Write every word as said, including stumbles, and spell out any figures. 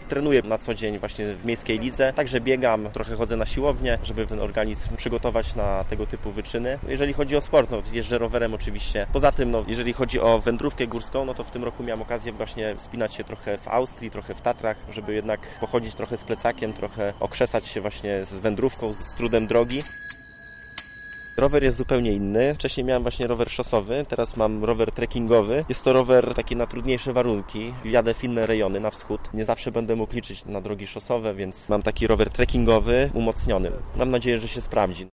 trenuję na co dzień właśnie w miejskiej lidze, także biegam, trochę chodzę na siłownię, żeby ten organizm przygotować na tego typu wyczyny. Jeżeli chodzi o sport, no jeżdżę rowerem oczywiście. Poza tym, no jeżeli chodzi o wędrówkę górską, no to w tym roku miałem okazję właśnie wspinać się trochę w Austrii, trochę w Tatrach, żeby jednak pochodzić trochę z plecakiem, trochę okrzesać się właśnie z wędrówką, z trudem drogi. Rower jest zupełnie inny. Wcześniej miałem właśnie rower szosowy, teraz mam rower trekkingowy. Jest to rower taki na trudniejsze warunki. Jadę w inne rejony, na wschód. Nie zawsze będę mógł liczyć na drogi szosowe, więc mam taki rower trekkingowy, umocniony. Mam nadzieję, że się sprawdzi.